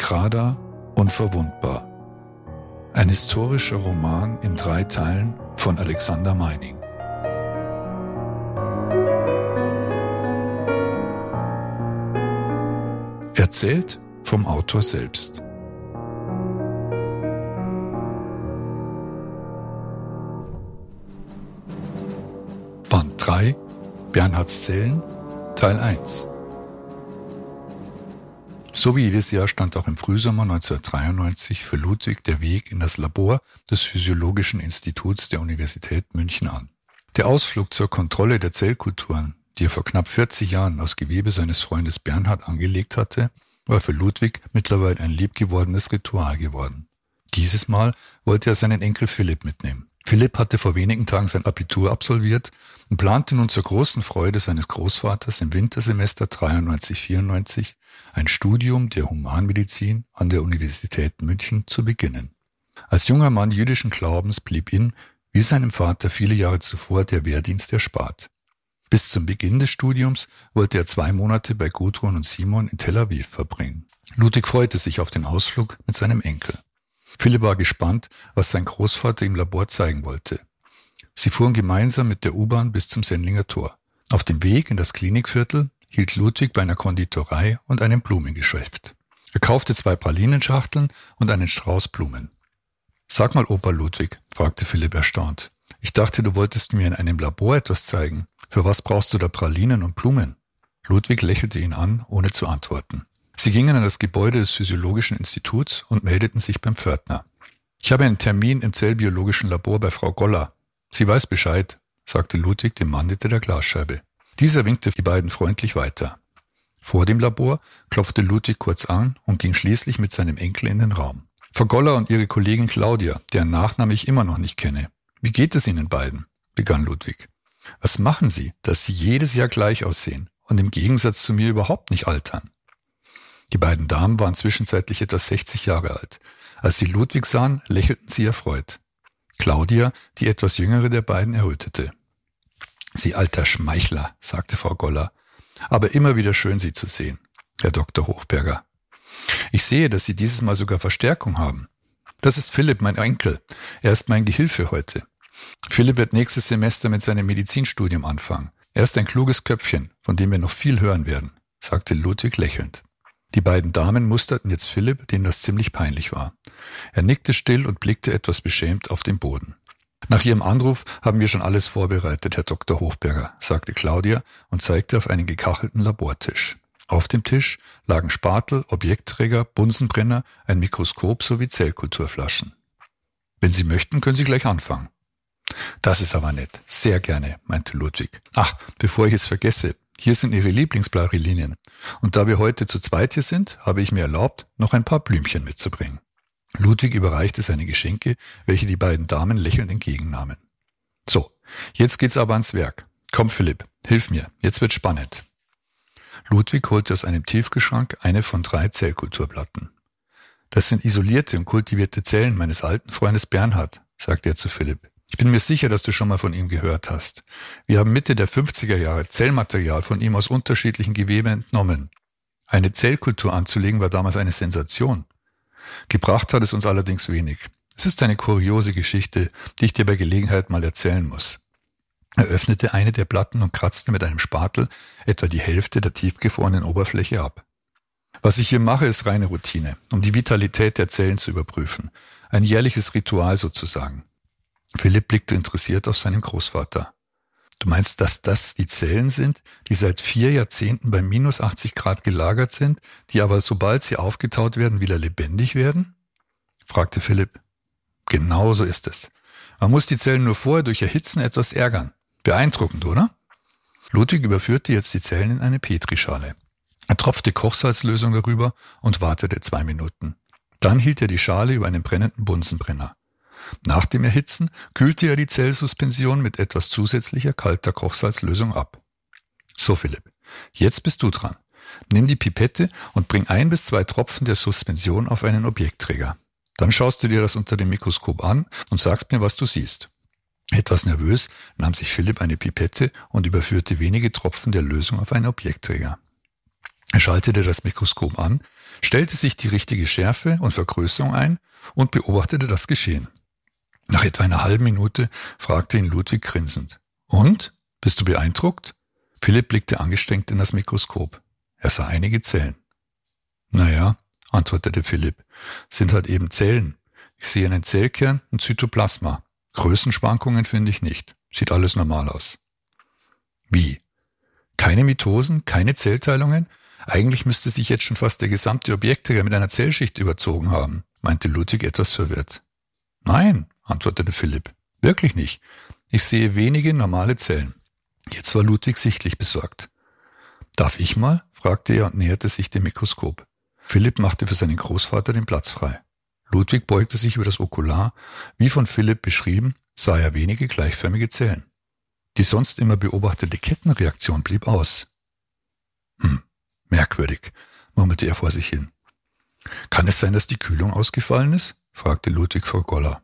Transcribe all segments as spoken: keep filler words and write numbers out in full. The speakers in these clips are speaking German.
Entrada unverwundbar. Ein historischer Roman in drei Teilen von Alexander Meining. Erzählt vom Autor selbst. Band drei, Bernhards Zellen, Teil eins. So wie jedes Jahr stand auch im Frühsommer neunzehnhundertdreiundneunzig für Ludwig der Weg in das Labor des Physiologischen Instituts der Universität München an. Der Ausflug zur Kontrolle der Zellkulturen, die er vor knapp vierzig Jahren aus Gewebe seines Freundes Bernhard angelegt hatte, war für Ludwig mittlerweile ein liebgewordenes Ritual geworden. Dieses Mal wollte er seinen Enkel Philipp mitnehmen. Philipp hatte vor wenigen Tagen sein Abitur absolviert und plante nun zur großen Freude seines Großvaters im Wintersemester dreiundneunzig vierundneunzig ein Studium der Humanmedizin an der Universität München zu beginnen. Als junger Mann jüdischen Glaubens blieb ihm, wie seinem Vater viele Jahre zuvor, der Wehrdienst erspart. Bis zum Beginn des Studiums wollte er zwei Monate bei Gudrun und Simon in Tel Aviv verbringen. Ludwig freute sich auf den Ausflug mit seinem Enkel. Philipp war gespannt, was sein Großvater im Labor zeigen wollte. Sie fuhren gemeinsam mit der U-Bahn bis zum Sendlinger Tor. Auf dem Weg in das Klinikviertel hielt Ludwig bei einer Konditorei und einem Blumengeschäft. Er kaufte zwei Pralinenschachteln und einen Strauß Blumen. »Sag mal, Opa Ludwig«, fragte Philipp erstaunt, »ich dachte, du wolltest mir in einem Labor etwas zeigen. Für was brauchst du da Pralinen und Blumen?« Ludwig lächelte ihn an, ohne zu antworten. Sie gingen an das Gebäude des Physiologischen Instituts und meldeten sich beim Pförtner. »Ich habe einen Termin im zellbiologischen Labor bei Frau Goller. Sie weiß Bescheid«, sagte Ludwig dem Mann hinter der Glasscheibe. Dieser winkte die beiden freundlich weiter. Vor dem Labor klopfte Ludwig kurz an und ging schließlich mit seinem Enkel in den Raum. »Frau Goller und ihre Kollegin Claudia, deren Nachname ich immer noch nicht kenne. Wie geht es Ihnen beiden?«, begann Ludwig. »Was machen Sie, dass Sie jedes Jahr gleich aussehen und im Gegensatz zu mir überhaupt nicht altern?« Die beiden Damen waren zwischenzeitlich etwa sechzig Jahre alt. Als sie Ludwig sahen, lächelten sie erfreut. Claudia, die etwas jüngere der beiden, errötete. »Sie alter Schmeichler«, sagte Frau Goller, »aber immer wieder schön, Sie zu sehen, Herr Doktor Hochberger. Ich sehe, dass Sie dieses Mal sogar Verstärkung haben. Das ist Philipp, mein Enkel. Er ist mein Gehilfe heute. Philipp wird nächstes Semester mit seinem Medizinstudium anfangen. Er ist ein kluges Köpfchen, von dem wir noch viel hören werden«, sagte Ludwig lächelnd. Die beiden Damen musterten jetzt Philipp, dem das ziemlich peinlich war. Er nickte still und blickte etwas beschämt auf den Boden. »Nach Ihrem Anruf haben wir schon alles vorbereitet, Herr Doktor Hochberger«, sagte Claudia und zeigte auf einen gekachelten Labortisch. Auf dem Tisch lagen Spatel, Objektträger, Bunsenbrenner, ein Mikroskop sowie Zellkulturflaschen. »Wenn Sie möchten, können Sie gleich anfangen.« »Das ist aber nett. Sehr gerne«, meinte Ludwig. »Ach, bevor ich es vergesse, hier sind Ihre Lieblingsplarilinen. Und da wir heute zu zweit hier sind, habe ich mir erlaubt, noch ein paar Blümchen mitzubringen.« Ludwig überreichte seine Geschenke, welche die beiden Damen lächelnd entgegennahmen. »So, jetzt geht's aber ans Werk. Komm, Philipp, hilf mir, jetzt wird's spannend.« Ludwig holte aus einem Tiefkühlschrank eine von drei Zellkulturplatten. »Das sind isolierte und kultivierte Zellen meines alten Freundes Bernhard«, sagte er zu Philipp. »Ich bin mir sicher, dass du schon mal von ihm gehört hast. Wir haben Mitte der fünfziger Jahre Zellmaterial von ihm aus unterschiedlichen Geweben entnommen. Eine Zellkultur anzulegen war damals eine Sensation. Gebracht hat es uns allerdings wenig. Es ist eine kuriose Geschichte, die ich dir bei Gelegenheit mal erzählen muss.« Er öffnete eine der Platten und kratzte mit einem Spatel etwa die Hälfte der tiefgefrorenen Oberfläche ab. »Was ich hier mache, ist reine Routine, um die Vitalität der Zellen zu überprüfen. Ein jährliches Ritual sozusagen.« Philipp blickte interessiert auf seinen Großvater. »Du meinst, dass das die Zellen sind, die seit vier Jahrzehnten bei minus achtzig Grad gelagert sind, die aber, sobald sie aufgetaut werden, wieder lebendig werden?« fragte Philipp. »Genau so ist es. Man muss die Zellen nur vorher durch Erhitzen etwas ärgern. Beeindruckend, oder?« Ludwig überführte jetzt die Zellen in eine Petrischale. Er tropfte Kochsalzlösung darüber und wartete zwei Minuten. Dann hielt er die Schale über einen brennenden Bunsenbrenner. Nach dem Erhitzen kühlte er die Zellsuspension mit etwas zusätzlicher kalter Kochsalzlösung ab. »So, Philipp, jetzt bist du dran. Nimm die Pipette und bring ein bis zwei Tropfen der Suspension auf einen Objektträger. Dann schaust du dir das unter dem Mikroskop an und sagst mir, was du siehst.« Etwas nervös nahm sich Philipp eine Pipette und überführte wenige Tropfen der Lösung auf einen Objektträger. Er schaltete das Mikroskop an, stellte sich die richtige Schärfe und Vergrößerung ein und beobachtete das Geschehen. Nach etwa einer halben Minute fragte ihn Ludwig grinsend: »Und? Bist du beeindruckt?« Philipp blickte angestrengt in das Mikroskop. Er sah einige Zellen. »Naja«, antwortete Philipp, »sind halt eben Zellen. Ich sehe einen Zellkern und Zytoplasma. Größenschwankungen finde ich nicht. Sieht alles normal aus.« »Wie? Keine Mitosen, keine Zellteilungen? Eigentlich müsste sich jetzt schon fast der gesamte Objektträger mit einer Zellschicht überzogen haben«, meinte Ludwig etwas verwirrt. »Nein«, antwortete Philipp, »wirklich nicht. Ich sehe wenige normale Zellen.« Jetzt war Ludwig sichtlich besorgt. »Darf ich mal?«, fragte er und näherte sich dem Mikroskop. Philipp machte für seinen Großvater den Platz frei. Ludwig beugte sich über das Okular. Wie von Philipp beschrieben, sah er wenige gleichförmige Zellen. Die sonst immer beobachtete Kettenreaktion blieb aus. »Hm, merkwürdig«, murmelte er vor sich hin. »Kann es sein, dass die Kühlung ausgefallen ist?«, fragte Ludwig Frau Goller.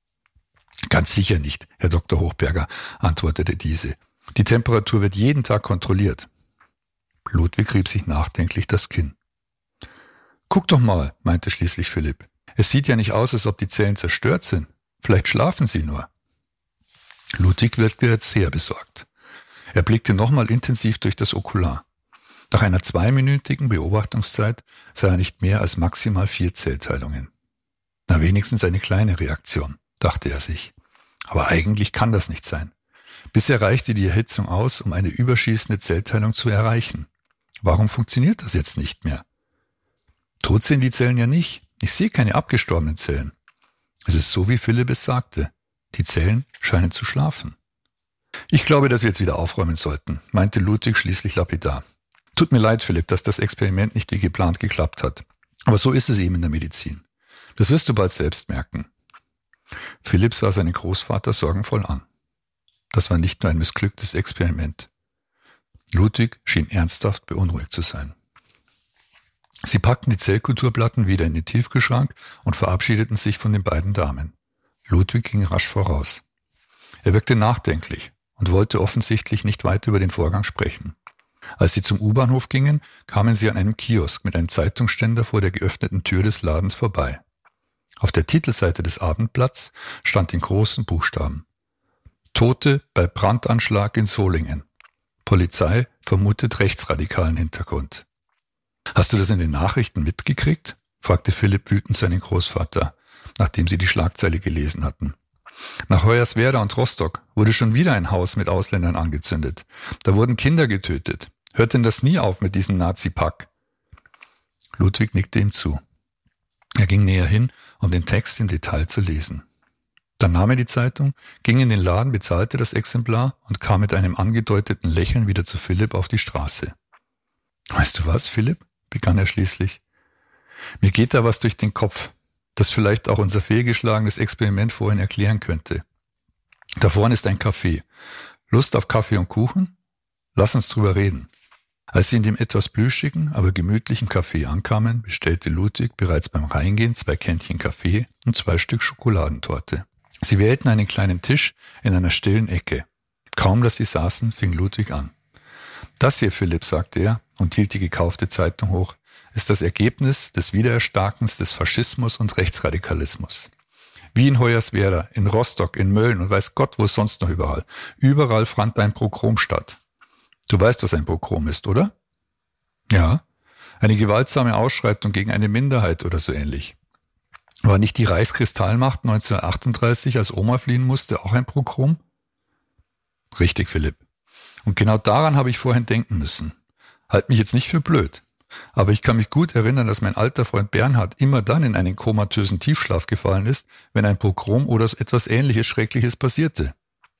»Ganz sicher nicht, Herr Doktor Hochberger«, antwortete diese. »Die Temperatur wird jeden Tag kontrolliert.« Ludwig rieb sich nachdenklich das Kinn. »Guck doch mal«, meinte schließlich Philipp. »Es sieht ja nicht aus, als ob die Zellen zerstört sind. Vielleicht schlafen sie nur.« Ludwig wirkte jetzt sehr besorgt. Er blickte nochmal intensiv durch das Okular. Nach einer zweiminütigen Beobachtungszeit sah er nicht mehr als maximal vier Zellteilungen. Na, wenigstens eine kleine Reaktion, dachte er sich. Aber eigentlich kann das nicht sein. Bisher reichte die Erhitzung aus, um eine überschießende Zellteilung zu erreichen. Warum funktioniert das jetzt nicht mehr? Tot sind die Zellen ja nicht. Ich sehe keine abgestorbenen Zellen. Es ist so, wie Philipp es sagte. Die Zellen scheinen zu schlafen. »Ich glaube, dass wir jetzt wieder aufräumen sollten«, meinte Ludwig schließlich lapidar. »Tut mir leid, Philipp, dass das Experiment nicht wie geplant geklappt hat. Aber so ist es eben in der Medizin. Das wirst du bald selbst merken.« Philipp sah seinen Großvater sorgenvoll an. Das war nicht nur ein missglücktes Experiment. Ludwig schien ernsthaft beunruhigt zu sein. Sie packten die Zellkulturplatten wieder in den Tiefkühlschrank und verabschiedeten sich von den beiden Damen. Ludwig ging rasch voraus. Er wirkte nachdenklich und wollte offensichtlich nicht weiter über den Vorgang sprechen. Als sie zum U-Bahnhof gingen, kamen sie an einem Kiosk mit einem Zeitungsständer vor der geöffneten Tür des Ladens vorbei. Auf der Titelseite des Abendblatts stand in großen Buchstaben: Tote bei Brandanschlag in Solingen. Polizei vermutet rechtsradikalen Hintergrund. »Hast du das in den Nachrichten mitgekriegt?«, fragte Philipp wütend seinen Großvater, nachdem sie die Schlagzeile gelesen hatten. »Nach Hoyerswerda und Rostock wurde schon wieder ein Haus mit Ausländern angezündet. Da wurden Kinder getötet. Hört denn das nie auf mit diesem Nazi-Pack?« Ludwig nickte ihm zu. Er ging näher hin, um den Text im Detail zu lesen. Dann nahm er die Zeitung, ging in den Laden, bezahlte das Exemplar und kam mit einem angedeuteten Lächeln wieder zu Philipp auf die Straße. »Weißt du was, Philipp?«, begann er schließlich. »Mir geht da was durch den Kopf, das vielleicht auch unser fehlgeschlagenes Experiment vorhin erklären könnte. Da vorne ist ein Café. Lust auf Kaffee und Kuchen? Lass uns drüber reden.« Als sie in dem etwas plüschigen, aber gemütlichen Café ankamen, bestellte Ludwig bereits beim Reingehen zwei Kännchen Kaffee und zwei Stück Schokoladentorte. Sie wählten einen kleinen Tisch in einer stillen Ecke. Kaum, dass sie saßen, fing Ludwig an. »Das hier, Philipp«, sagte er und hielt die gekaufte Zeitung hoch, »ist das Ergebnis des Wiedererstarkens des Faschismus und Rechtsradikalismus. Wie in Hoyerswerda, in Rostock, in Mölln und weiß Gott, wo sonst noch überall. Überall fand ein Pogrom statt. Du weißt, was ein Pogrom ist, oder?« »Ja, eine gewaltsame Ausschreitung gegen eine Minderheit oder so ähnlich. War nicht die Reichskristallmacht neunzehnhundertachtunddreißig, als Oma fliehen musste, auch ein Pogrom?« »Richtig, Philipp. Und genau daran habe ich vorhin denken müssen. Halt mich jetzt nicht für blöd. Aber ich kann mich gut erinnern, dass mein alter Freund Bernhard immer dann in einen komatösen Tiefschlaf gefallen ist, wenn ein Pogrom oder etwas Ähnliches Schreckliches passierte.«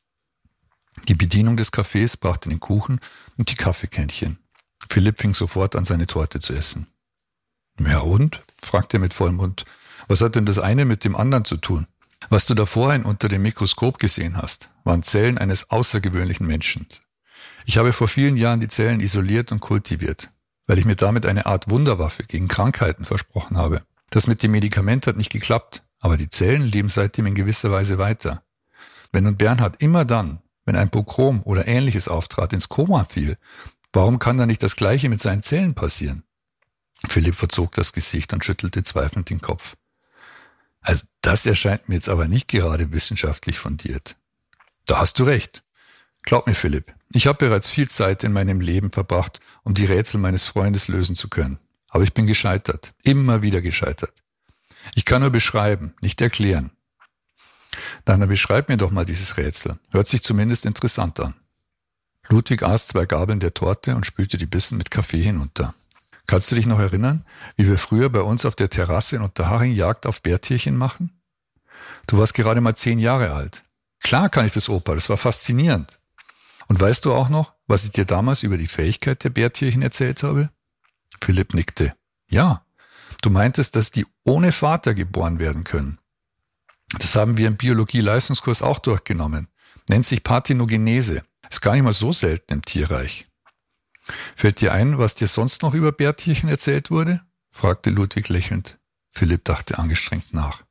Die Bedienung des Cafés brachte den Kuchen und die Kaffeekännchen. Philipp fing sofort an, seine Torte zu essen. »Ja und?«, fragte er mit vollem Mund. »Was hat denn das eine mit dem anderen zu tun? Was du da vorhin unter dem Mikroskop gesehen hast, waren Zellen eines außergewöhnlichen Menschen. Ich habe vor vielen Jahren die Zellen isoliert und kultiviert, weil ich mir damit eine Art Wunderwaffe gegen Krankheiten versprochen habe. Das mit dem Medikament hat nicht geklappt, aber die Zellen leben seitdem in gewisser Weise weiter. Wenn nun Bernhard immer dann, wenn ein Pogrom oder Ähnliches auftrat, ins Koma fiel, Warum kann da nicht das Gleiche mit seinen Zellen passieren? Philipp verzog das Gesicht und schüttelte zweifelnd den Kopf. Also das erscheint mir jetzt aber nicht gerade wissenschaftlich fundiert. Da hast du recht. Glaub mir, Philipp, ich habe bereits viel Zeit in meinem Leben verbracht, um die Rätsel meines Freundes lösen zu können. Aber ich bin gescheitert, immer wieder gescheitert. Ich kann nur beschreiben, nicht erklären. Dann beschreib mir doch mal dieses Rätsel. Hört sich zumindest interessant an. Ludwig aß zwei Gabeln der Torte und spülte die Bissen mit Kaffee hinunter. Kannst du dich noch erinnern, wie wir früher bei uns auf der Terrasse in Unterhaching Jagd auf Bärtierchen machen? Du warst gerade mal zehn Jahre alt. Klar kann ich das, Opa, das war faszinierend. Und weißt du auch noch, was ich dir damals über die Fähigkeit der Bärtierchen erzählt habe? Philipp nickte. Ja, du meintest, dass die ohne Vater geboren werden können. Das haben wir im Biologie-Leistungskurs auch durchgenommen. Nennt sich Parthenogenese. Ist gar nicht mal so selten im Tierreich. Fällt dir ein, was dir sonst noch über Bärtierchen erzählt wurde? Fragte Ludwig lächelnd. Philipp dachte angestrengt nach.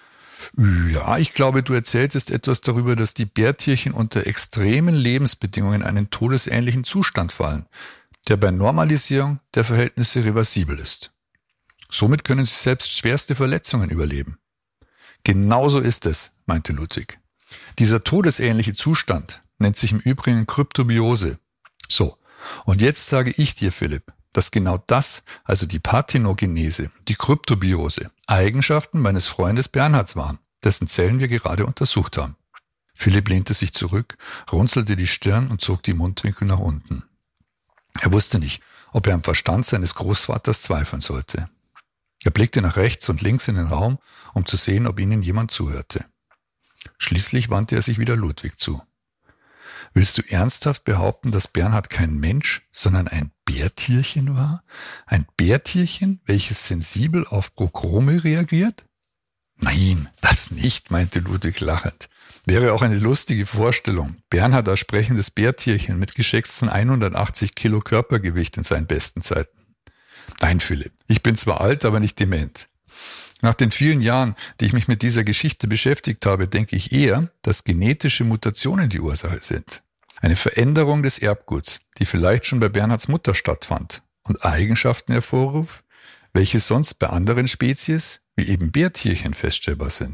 Ja, ich glaube, du erzähltest etwas darüber, dass die Bärtierchen unter extremen Lebensbedingungen in einen todesähnlichen Zustand fallen, der bei Normalisierung der Verhältnisse reversibel ist. Somit können sie selbst schwerste Verletzungen überleben. Genauso ist es, meinte Ludwig. Dieser todesähnliche Zustand nennt sich im Übrigen Kryptobiose. So, und jetzt sage ich dir, Philipp, dass genau das, also die Parthenogenese, die Kryptobiose, Eigenschaften meines Freundes Bernhards waren, dessen Zellen wir gerade untersucht haben. Philipp lehnte sich zurück, runzelte die Stirn und zog die Mundwinkel nach unten. Er wusste nicht, ob er am Verstand seines Großvaters zweifeln sollte. Er blickte nach rechts und links in den Raum, um zu sehen, ob ihnen jemand zuhörte. Schließlich wandte er sich wieder Ludwig zu. Willst du ernsthaft behaupten, dass Bernhard kein Mensch, sondern ein Bärtierchen war? Ein Bärtierchen, welches sensibel auf Prochrome reagiert? Nein, das nicht, meinte Ludwig lachend. Wäre auch eine lustige Vorstellung. Bernhard als sprechendes Bärtierchen mit geschätzten hundertachtzig Kilo Körpergewicht in seinen besten Zeiten. Nein, Philipp, ich bin zwar alt, aber nicht dement. Nach den vielen Jahren, die ich mich mit dieser Geschichte beschäftigt habe, denke ich eher, dass genetische Mutationen die Ursache sind. Eine Veränderung des Erbguts, die vielleicht schon bei Bernhards Mutter stattfand und Eigenschaften hervorruft, welche sonst bei anderen Spezies, wie eben Bärtierchen, feststellbar sind.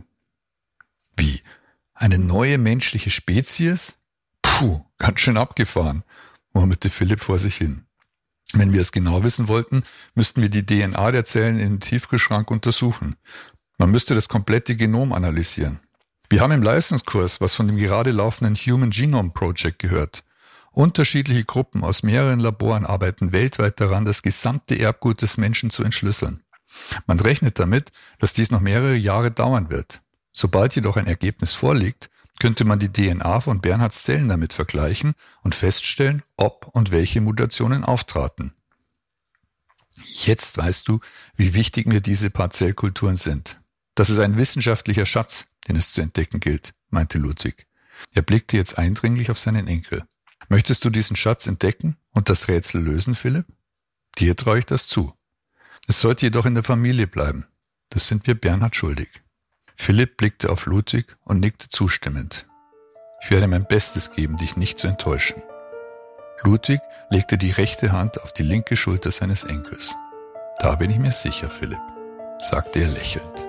Wie? Eine neue menschliche Spezies? Puh, ganz schön abgefahren, murmelte Philipp vor sich hin. Wenn wir es genau wissen wollten, müssten wir die D N A der Zellen in den Tiefkühlschrank untersuchen. Man müsste das komplette Genom analysieren. Wir haben im Leistungskurs was von dem gerade laufenden Human Genome Project gehört. Unterschiedliche Gruppen aus mehreren Laboren arbeiten weltweit daran, das gesamte Erbgut des Menschen zu entschlüsseln. Man rechnet damit, dass dies noch mehrere Jahre dauern wird. Sobald jedoch ein Ergebnis vorliegt, könnte man die D N A von Bernhards Zellen damit vergleichen und feststellen, ob und welche Mutationen auftraten. Jetzt weißt du, wie wichtig mir diese paar Zellkulturen sind. Das ist ein wissenschaftlicher Schatz, den es zu entdecken gilt, meinte Ludwig. Er blickte jetzt eindringlich auf seinen Enkel. Möchtest du diesen Schatz entdecken und das Rätsel lösen, Philipp? Dir traue ich das zu. Es sollte jedoch in der Familie bleiben. Das sind wir Bernhard schuldig. Philipp blickte auf Ludwig und nickte zustimmend. Ich werde mein Bestes geben, dich nicht zu enttäuschen. Ludwig legte die rechte Hand auf die linke Schulter seines Enkels. Da bin ich mir sicher, Philipp, sagte er lächelnd.